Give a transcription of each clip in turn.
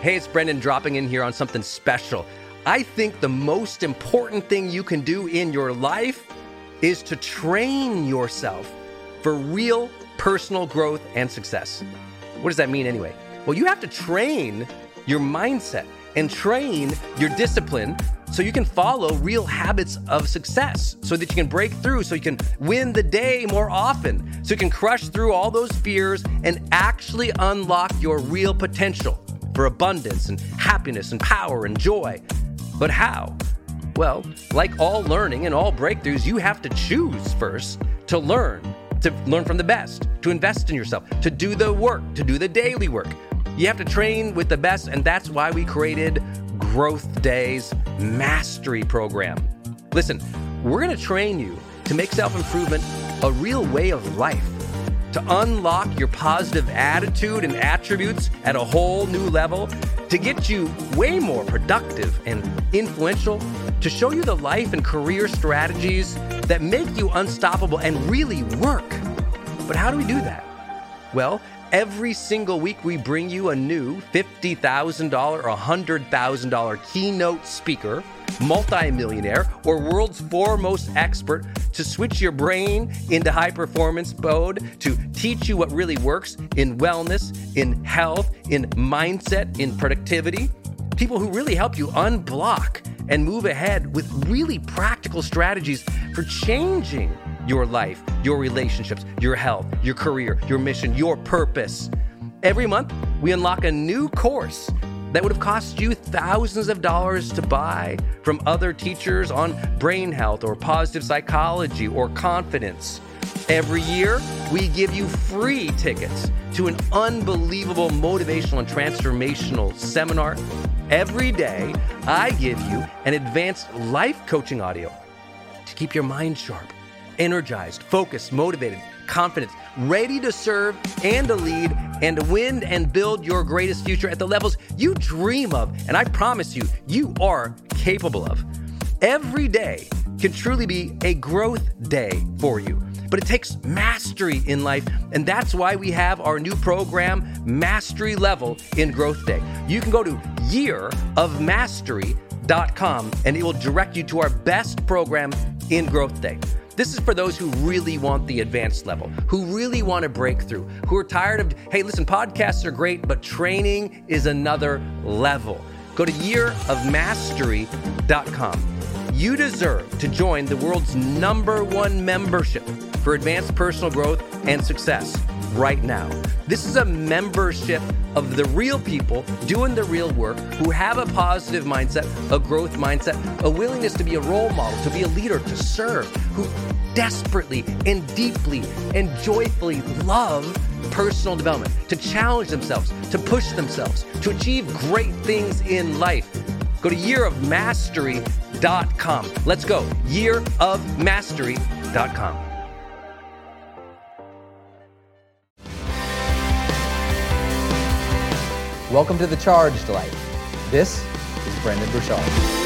Hey, it's Brendan dropping in here on something special. I think the most important thing you can do in your life is to train yourself for real personal growth and success. What does that mean anyway? Well, you have to train your mindset and train your discipline so you can follow real habits of success, so that you can break through, so you can win the day more often, so you can crush through all those fears and actually unlock your real potential for abundance and happiness and power and joy. But how? Well, like all learning and all breakthroughs, you have to choose first to learn from the best, to invest in yourself, to do the work, to do the daily work. You have to train with the best, and that's why we created Growth Day's Mastery Program. Listen, we're going to train you to make self-improvement a real way of life, to unlock your positive attitude and attributes at a whole new level, to get you way more productive and influential, to show you the life and career strategies that make you unstoppable and really work. But how do we do that? Well, every single week we bring you a new $50,000 or $100,000 keynote speaker, multimillionaire, or world's foremost expert to switch your brain into high performance mode, to teach you what really works in wellness, in health, in mindset, in productivity. People who really help you unblock and move ahead with really practical strategies for changing your life, your relationships, your health, your career, your mission, your purpose. Every month, we unlock a new course that would have cost you thousands of dollars to buy from other teachers on brain health or positive psychology or confidence. Every year, we give you free tickets to an unbelievable motivational and transformational seminar. Every day, I give you an advanced life coaching audio to keep your mind sharp, energized, focused, motivated, confident, ready to serve and to lead and to win and build your greatest future at the levels you dream of. And I promise you, you are capable of. Every day can truly be a growth day for you. But it takes mastery in life, and that's why we have our new program, Mastery Level in Growth Day. You can go to yearofmastery.com, and it will direct you to our best program in Growth Day. This is for those who really want the advanced level, who really want to break through, who are tired of, hey, listen, podcasts are great, but training is another level. Go to yearofmastery.com. You deserve to join the world's #1 membership for advanced personal growth and success right now. This is a membership of the real people doing the real work, who have a positive mindset, a growth mindset, a willingness to be a role model, to be a leader, to serve, who desperately and deeply and joyfully love personal development, to challenge themselves, to push themselves, to achieve great things in life. Go to yearofmastery.com. Let's go. yearofmastery.com. Welcome to The Charged Life. This is Brendon Burchard.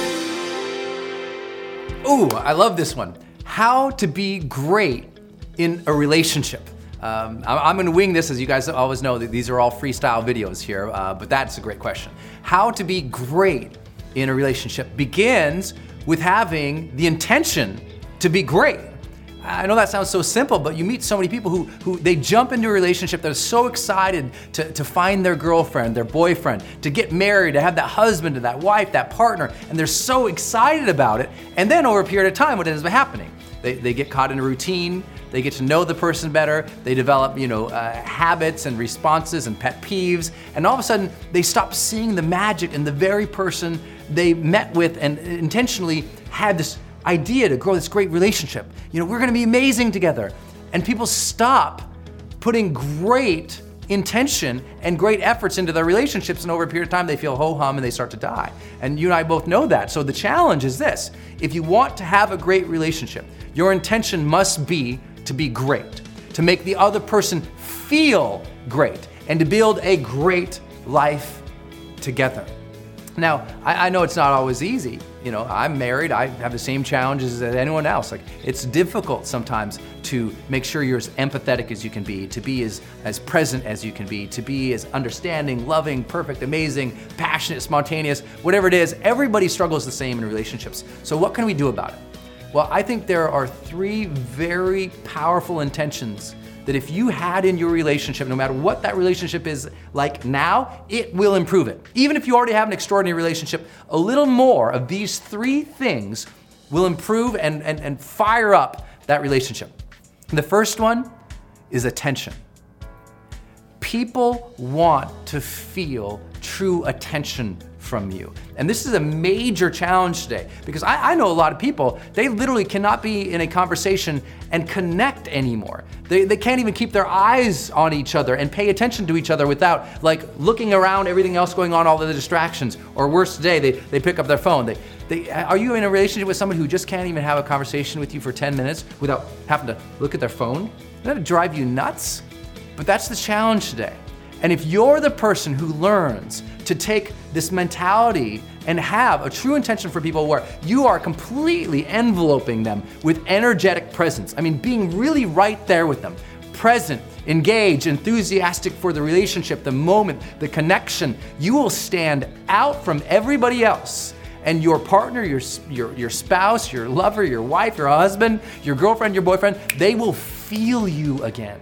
Ooh, I love this one. How to be great in a relationship. I'm going to wing this, as you guys always know that these are all freestyle videos here, but that's a great question. How to be great in a relationship begins with having the intention to be great. I know that sounds so simple, but you meet so many people who they jump into a relationship that is so excited to find their girlfriend, their boyfriend, to get married, to have that husband, to that wife, that partner, and they're so excited about it. And then over a period of time, what ends up happening? They get caught in a routine, they get to know the person better, they develop habits and responses and pet peeves, and all of a sudden they stop seeing the magic in the very person they met with and intentionally had this idea to grow this great relationship. We're gonna be amazing together. And people stop putting great intention and great efforts into their relationships, and over a period of time they feel ho-hum and they start to die. And you and I both know that. So the challenge is this: if you want to have a great relationship, your intention must be to be great, to make the other person feel great, and to build a great life together. Now, I know it's not always easy. You know, I'm married, I have the same challenges as anyone else. Like, it's difficult sometimes to make sure you're as empathetic as you can be, to be as present as you can be, to be as understanding, loving, perfect, amazing, passionate, spontaneous, whatever it is. Everybody struggles the same in relationships. So what can we do about it? Well, I think there are 3 very powerful intentions that if you had in your relationship, no matter what that relationship is like now, it will improve it. Even if you already have an extraordinary relationship, a little more of these 3 things will improve and fire up that relationship. The first one is attention. People want to feel true attention from you. And this is a major challenge today, because I know a lot of people, they literally cannot be in a conversation and connect anymore. They can't even keep their eyes on each other and pay attention to each other without like looking around everything else going on, all the distractions. Or worse today, they pick up their phone. Are you in a relationship with someone who just can't even have a conversation with you for 10 minutes without having to look at their phone? Doesn't that drive you nuts? But that's the challenge today. And if you're the person who learns to take this mentality and have a true intention for people where you are completely enveloping them with energetic presence, I mean, being really right there with them, present, engaged, enthusiastic for the relationship, the moment, the connection, you will stand out from everybody else. And your partner, your spouse, your lover, your wife, your husband, your girlfriend, your boyfriend, they will feel you again.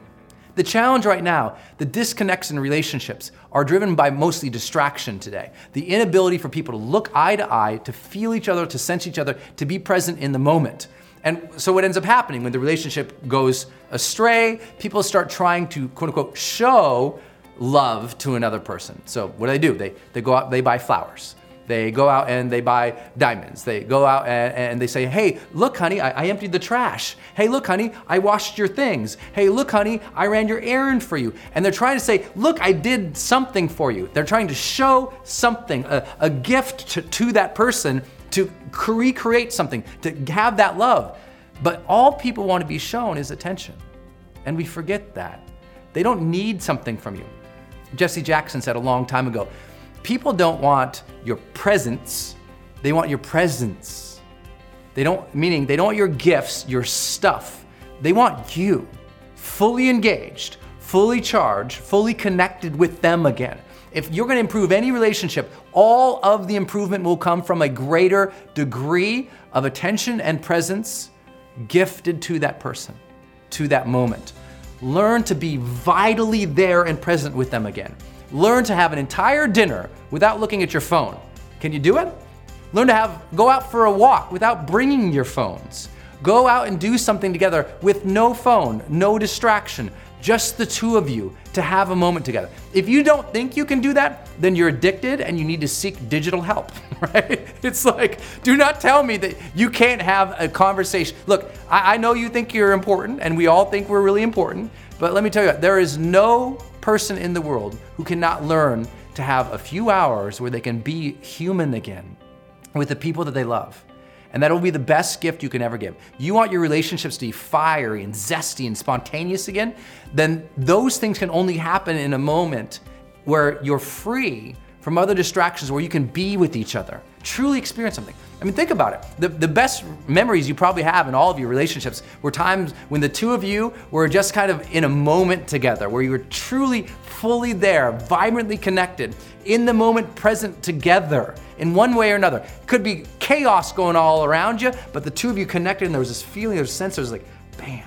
The challenge right now, the disconnects in relationships are driven by mostly distraction today. The inability for people to look eye to eye, to feel each other, to sense each other, to be present in the moment. And so what ends up happening when the relationship goes astray, people start trying to, quote unquote, show love to another person. So what do? They go out, they buy flowers. They go out and they buy diamonds. They go out and they say, hey, look, honey, I emptied the trash. Hey, look, honey, I washed your things. Hey, look, honey, I ran your errand for you. And they're trying to say, look, I did something for you. They're trying to show something, a gift to that person, to recreate something, to have that love. But all people want to be shown is attention. And we forget that. They don't need something from you. Jesse Jackson said a long time ago, people don't want your presence, they want your presence. They don't want your gifts, your stuff. They want you, fully engaged, fully charged, fully connected with them again. If you're gonna improve any relationship, all of the improvement will come from a greater degree of attention and presence gifted to that person, to that moment. Learn to be vitally there and present with them again. Learn to have an entire dinner without looking at your phone. Can you do it? Learn to go out for a walk without bringing your phones. Go out and do something together with no phone, no distraction, just the 2 of you to have a moment together. If you don't think you can do that, then you're addicted and you need to seek digital help, right? It's like, do not tell me that you can't have a conversation. Look, I know you think you're important and we all think we're really important, but let me tell you, there is no person in the world who cannot learn to have a few hours where they can be human again with the people that they love. And that'll be the best gift you can ever give. You want your relationships to be fiery and zesty and spontaneous again? Then those things can only happen in a moment where you're free from other distractions, where you can be with each other, truly experience something. I mean, think about it. The best memories you probably have in all of your relationships were times when the 2 of you were just kind of in a moment together, where you were truly, fully there, vibrantly connected, in the moment, present together in one way or another. It could be chaos going all around you, but the 2 of you connected and there was this feeling, there was a sense, there was like, bam.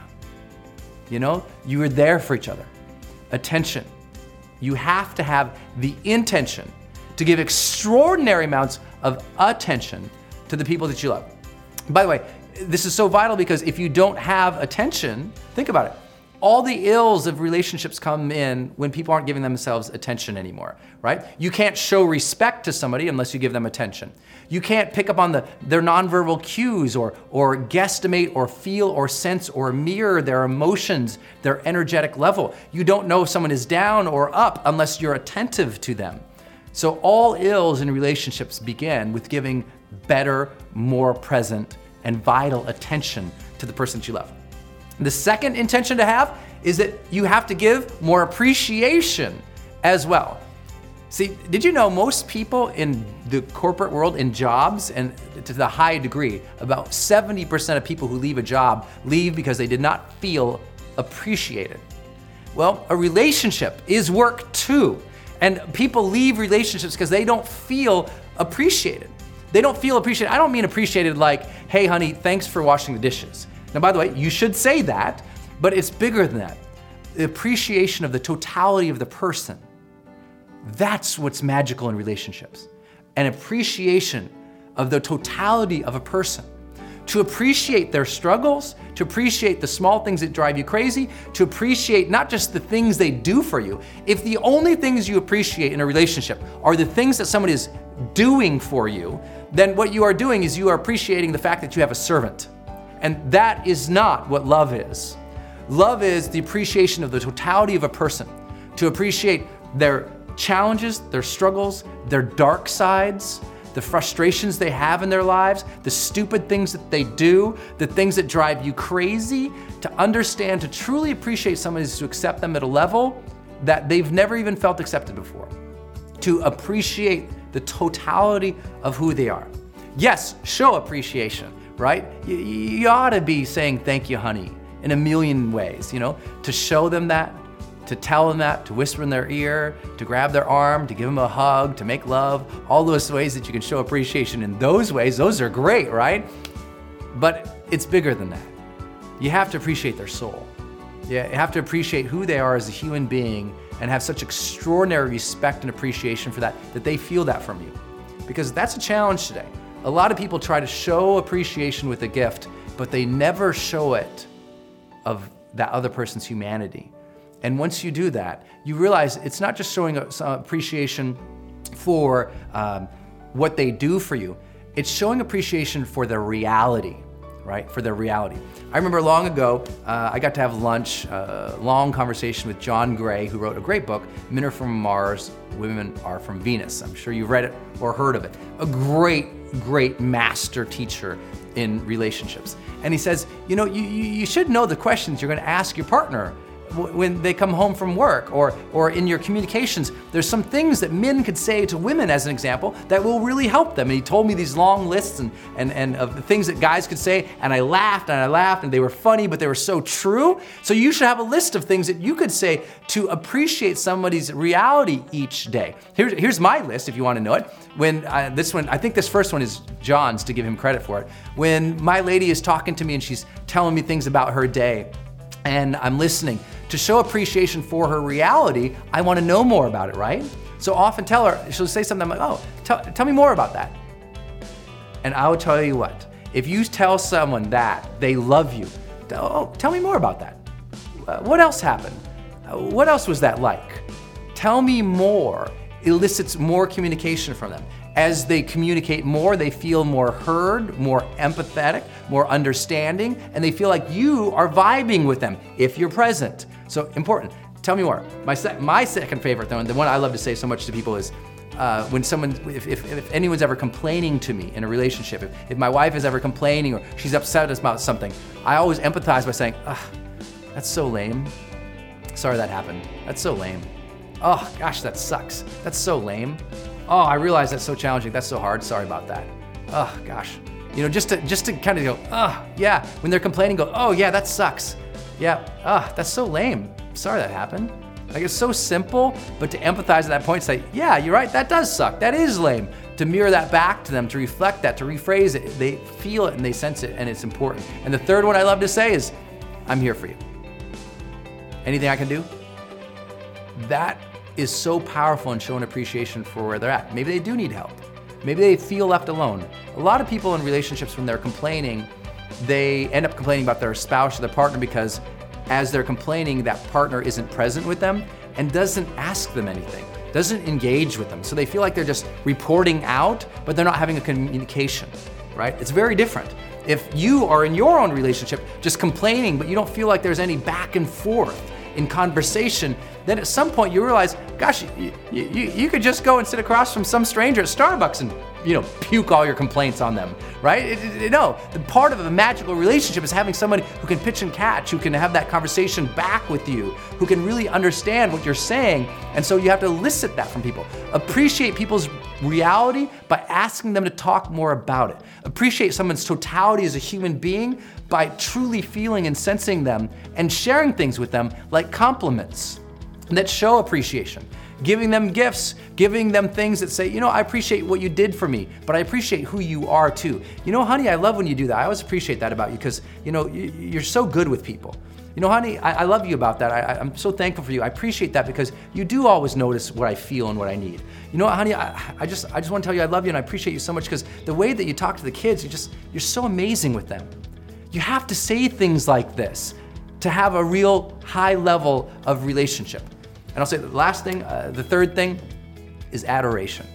You know, you were there for each other. Attention. You have to have the intention to give extraordinary amounts of attention to the people that you love. By the way, this is so vital because if you don't have attention, think about it. All the ills of relationships come in when people aren't giving themselves attention anymore, right? You can't show respect to somebody unless you give them attention. You can't pick up on their nonverbal cues or guesstimate or feel or sense or mirror their emotions, their energetic level. You don't know if someone is down or up unless you're attentive to them. So all ills in relationships begin with giving better, more present, and vital attention to the person that you love. The second intention to have is that you have to give more appreciation as well. See, did you know most people in the corporate world, in jobs, and to the high degree, about 70% of people who leave a job leave because they did not feel appreciated. Well, a relationship is work too. And people leave relationships because they don't feel appreciated. They don't feel appreciated. I don't mean appreciated like, hey honey, thanks for washing the dishes. Now, by the way, you should say that, but it's bigger than that. The appreciation of the totality of the person. That's what's magical in relationships. An appreciation of the totality of a person. To appreciate their struggles, to appreciate the small things that drive you crazy, to appreciate not just the things they do for you. If the only things you appreciate in a relationship are the things that somebody is doing for you, then what you are doing is you are appreciating the fact that you have a servant. And that is not what love is. Love is the appreciation of the totality of a person, to appreciate their challenges, their struggles, their dark sides, the frustrations they have in their lives, the stupid things that they do, the things that drive you crazy. To understand, to truly appreciate someone is to accept them at a level that they've never even felt accepted before. To appreciate the totality of who they are. Yes, show appreciation, right? You ought to be saying thank you, honey, in a million ways, to show them that, to tell them that, to whisper in their ear, to grab their arm, to give them a hug, to make love, all those ways that you can show appreciation in those ways, those are great, right? But it's bigger than that. You have to appreciate their soul. You have to appreciate who they are as a human being and have such extraordinary respect and appreciation for that they feel that from you. Because that's a challenge today. A lot of people try to show appreciation with a gift, but they never show it of that other person's humanity. And once you do that, you realize it's not just showing appreciation for what they do for you. It's showing appreciation for their reality, right? For their reality. I remember long ago, I got to have lunch, a long conversation with John Gray, who wrote a great book, Men Are From Mars, Women Are From Venus. I'm sure you've read it or heard of it. A great master teacher in relationships. And he says, you should know the questions you're going to ask your partner when they come home from work or in your communications. There's some things that men could say to women, as an example, that will really help them. And he told me these long lists and of the things that guys could say, and I laughed and they were funny, but they were so true. So you should have a list of things that you could say to appreciate somebody's reality each day. Here's my list if you want to know it. I think this first one is John's, to give him credit for it. When my lady is talking to me and she's telling me things about her day, and I'm listening, to show appreciation for her reality, I want to know more about it, right? So often tell her, she'll say something, I'm like, oh, tell me more about that. And I will tell you what, if you tell someone that they love you, tell me more about that. What else happened? What else was that like? Tell me more, elicits more communication from them. As they communicate more, they feel more heard, more empathetic, more understanding, and they feel like you are vibing with them if you're present. So important. Tell me more. My second favorite, though, and the one I love to say so much to people is when if anyone's ever complaining to me in a relationship, if my wife is ever complaining or she's upset about something, I always empathize by saying, that's so lame. Sorry that happened. That's so lame. Oh gosh, that sucks. That's so lame. Oh, I realize that's so challenging. That's so hard. Sorry about that. Oh gosh. Just to kind of go, oh yeah. When they're complaining, go, oh yeah, that sucks. Yeah, that's so lame. Sorry that happened. Like, it's so simple, but to empathize at that point, say, yeah, you're right, that does suck. That is lame. To mirror that back to them, to reflect that, to rephrase it. They feel it and they sense it, and it's important. And the third one I love to say is, I'm here for you. Anything I can do? That is so powerful in showing appreciation for where they're at. Maybe they do need help. Maybe they feel left alone. A lot of people in relationships, when they're complaining, they end up complaining about their spouse or their partner because as they're complaining, that partner isn't present with them and doesn't ask them anything, doesn't engage with them. So they feel like they're just reporting out, but they're not having a communication, right? It's very different. If you are in your own relationship just complaining, but you don't feel like there's any back and forth in conversation, then at some point you realize, gosh, you could just go and sit across from some stranger at Starbucks and puke all your complaints on them, right? No, the part of a magical relationship is having somebody who can pitch and catch, who can have that conversation back with you, who can really understand what you're saying. And so you have to elicit that from people. Appreciate people's reality by asking them to talk more about it. Appreciate someone's totality as a human being by truly feeling and sensing them and sharing things with them like compliments that show appreciation. Giving them gifts, giving them things that say, I appreciate what you did for me, but I appreciate who you are too. Honey, I love when you do that. I always appreciate that about you because, you're so good with people. Honey, I love you about that. I'm so thankful for you. I appreciate that because you do always notice what I feel and what I need. Honey, I just want to tell you I love you and I appreciate you so much because the way that you talk to the kids, you're so amazing with them. You have to say things like this to have a real high level of relationship. And I'll say the last thing, the third thing is adoration.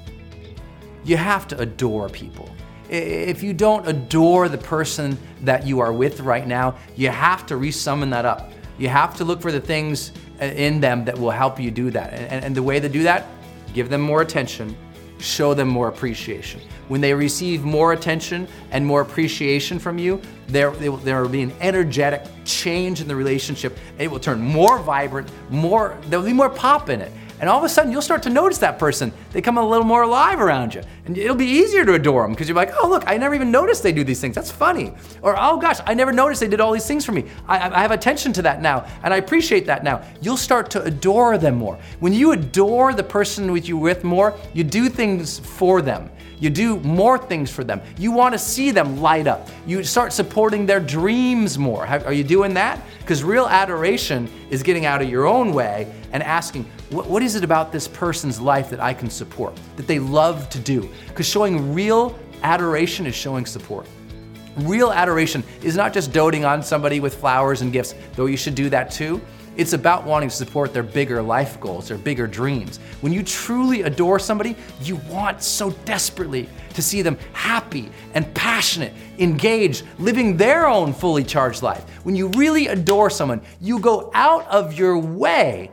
You have to adore people. If you don't adore the person that you are with right now, you have to re-summon that up. You have to look for the things in them that will help you do that. And the way to do that, give them more attention, show them more appreciation. When they receive more attention and more appreciation from you, there will be an energetic change in the relationship. It will turn more vibrant, there'll be more pop in it. And all of a sudden, you'll start to notice that person. They come a little more alive around you. And it'll be easier to adore them because you're like, oh, look, I never even noticed they do these things. That's funny. Or, oh gosh, I never noticed they did all these things for me. I have attention to that now, and I appreciate that now. You'll start to adore them more. When you adore the person you're with more, you do things for them. You do more things for them. You want to see them light up. You start supporting their dreams more. Are you doing that? Because real adoration is getting out of your own way and asking, what is it about this person's life that I can support, that they love to do? Because showing real adoration is showing support. Real adoration is not just doting on somebody with flowers and gifts, though you should do that too. It's about wanting to support their bigger life goals, their bigger dreams. When you truly adore somebody, you want so desperately to see them happy and passionate, engaged, living their own fully charged life. When you really adore someone, you go out of your way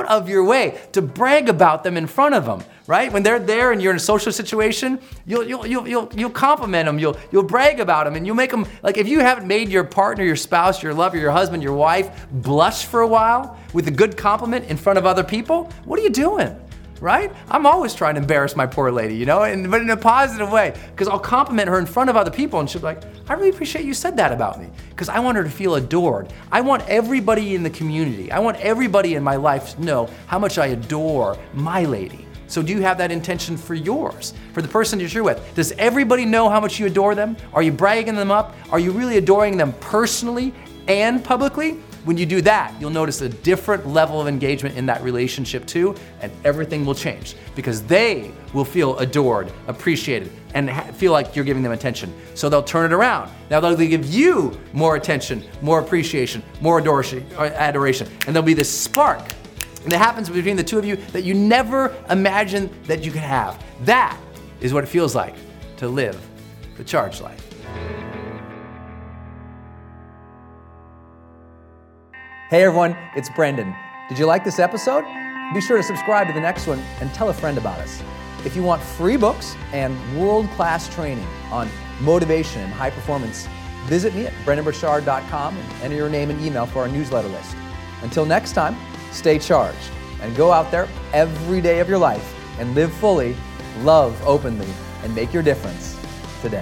to brag about them in front of them, right? When they're there and you're in a social situation, you'll compliment them, you'll brag about them, and you'll make them, like if you haven't made your partner, your spouse, your lover, your husband, your wife blush for a while with a good compliment in front of other people, what are you doing? Right? I'm always trying to embarrass my poor lady, but in a positive way, because I'll compliment her in front of other people and she'll be like, I really appreciate you said that about me, because I want her to feel adored. I want everybody in the community, I want everybody in my life to know how much I adore my lady. So do you have that intention for yours, for the person you're with? Does everybody know how much you adore them? Are you bragging them up? Are you really adoring them personally and publicly? When you do that, you'll notice a different level of engagement in that relationship too, and everything will change because they will feel adored, appreciated, and feel like you're giving them attention. So they'll turn it around. Now they'll give you more attention, more appreciation, more adoration, and there'll be this spark that happens between the two of you that you never imagined that you could have. That is what it feels like to live the charged life. Hey everyone, it's Brendan. Did you like this episode? Be sure to subscribe to the next one and tell a friend about us. If you want free books and world-class training on motivation and high performance, visit me at brendanburchard.com and enter your name and email for our newsletter list. Until next time, stay charged and go out there every day of your life and live fully, love openly, and make your difference today.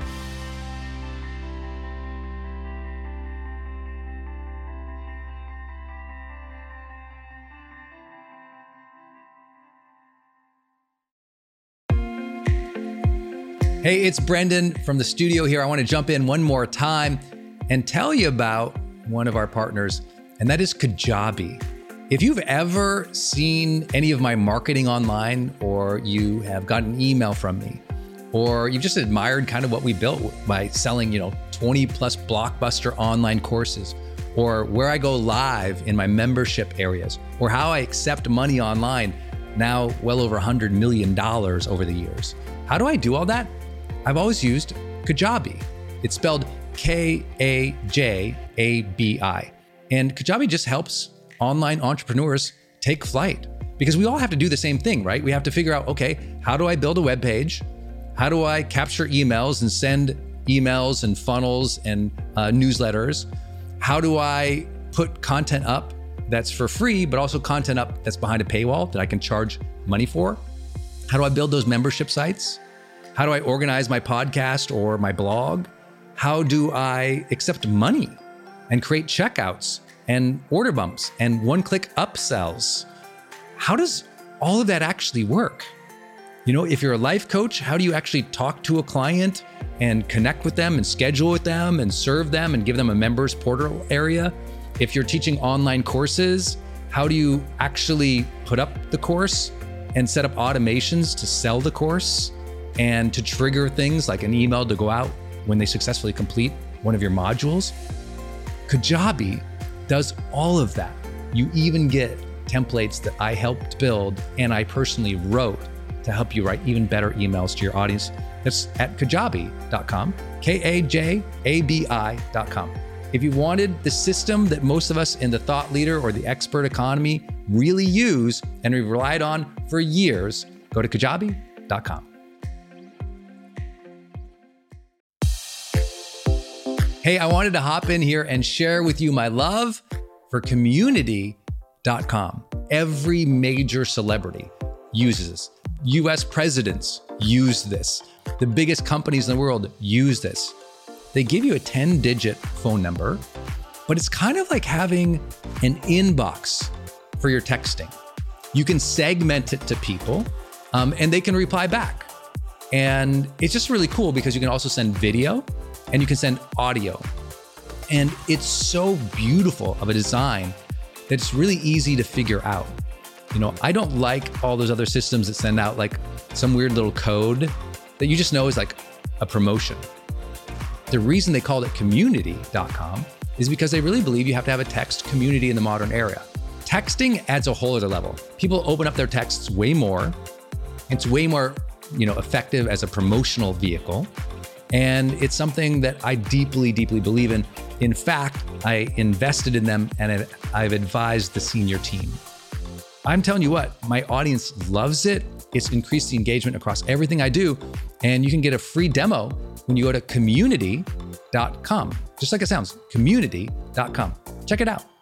Hey, it's Brendan from the studio here. I want to jump in one more time and tell you about one of our partners, and that is Kajabi. If you've ever seen any of my marketing online, or you have gotten an email from me, or you've just admired kind of what we built by selling, 20 plus blockbuster online courses, or where I go live in my membership areas, or how I accept money online, now well over $100 million over the years. How do I do all that? I've always used Kajabi. It's spelled Kajabi. And Kajabi just helps online entrepreneurs take flight, because we all have to do the same thing, right? We have to figure out, okay, how do I build a web page? How do I capture emails and send emails and funnels and newsletters? How do I put content up that's for free, but also content up that's behind a paywall that I can charge money for? How do I build those membership sites? How do I organize my podcast or my blog? How do I accept money and create checkouts and order bumps and one-click upsells? How does all of that actually work? If you're a life coach, how do you actually talk to a client and connect with them and schedule with them and serve them and give them a members portal area? If you're teaching online courses, how do you actually put up the course and set up automations to sell the course and to trigger things like an email to go out when they successfully complete one of your modules? Kajabi does all of that. You even get templates that I helped build and I personally wrote to help you write even better emails to your audience. That's at kajabi.com, Kajabi.com. If you wanted the system that most of us in the thought leader or the expert economy really use and we've relied on for years, go to kajabi.com. Hey, I wanted to hop in here and share with you my love for community.com. Every major celebrity uses this. US presidents use this. The biggest companies in the world use this. They give you a 10-digit phone number, but it's kind of like having an inbox for your texting. You can segment it to people, and they can reply back. And it's just really cool because you can also send video and you can send audio. And it's so beautiful of a design that it's really easy to figure out. I don't like all those other systems that send out like some weird little code that you just know is like a promotion. The reason they called it community.com is because they really believe you have to have a text community in the modern era. Texting adds a whole other level. People open up their texts way more. It's way more, effective as a promotional vehicle. And it's something that I deeply, deeply believe in. In fact, I invested in them and I've advised the senior team. I'm telling you what, my audience loves it. It's increased the engagement across everything I do. And you can get a free demo when you go to community.com. Just like it sounds, community.com. Check it out.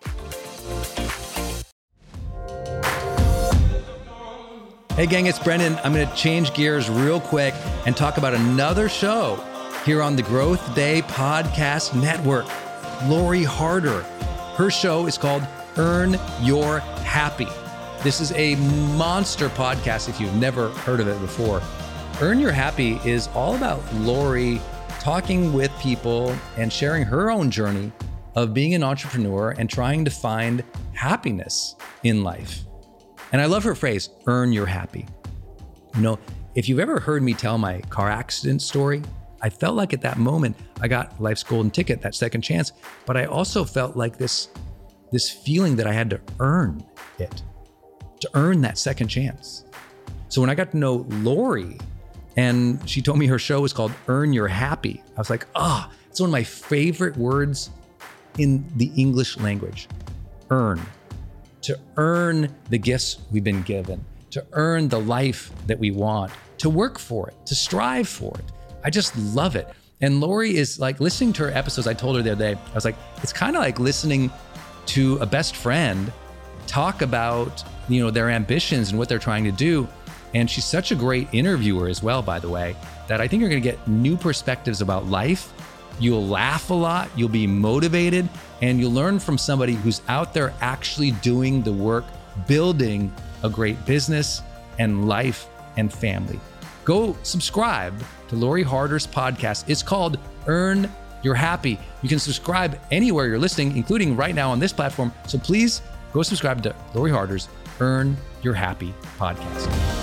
Hey gang, it's Brendan. I'm going to change gears real quick and talk about another show here on the Growth Day Podcast Network. Lori Harder. Her show is called Earn Your Happy. This is a monster podcast if you've never heard of it before. Earn Your Happy is all about Lori talking with people and sharing her own journey of being an entrepreneur and trying to find happiness in life. And I love her phrase, earn your happy. If you've ever heard me tell my car accident story, I felt like at that moment I got life's golden ticket, that second chance, but I also felt like this feeling that I had to earn it, to earn that second chance. So when I got to know Lori and she told me her show was called Earn Your Happy, I was like, it's one of my favorite words in the English language. Earn. To earn the gifts we've been given, to earn the life that we want, to work for it, to strive for it. I just love it. And Lori is like, listening to her episodes, I told her the other day, I was like, it's kind of like listening to a best friend talk about, their ambitions and what they're trying to do. And she's such a great interviewer as well, by the way, that I think you're going to get new perspectives about life. You'll laugh a lot, you'll be motivated, and you'll learn from somebody who's out there actually doing the work, building a great business and life and family. Go subscribe to Lori Harder's podcast. It's called Earn Your Happy. You can subscribe anywhere you're listening, including right now on this platform. So please go subscribe to Lori Harder's Earn Your Happy podcast.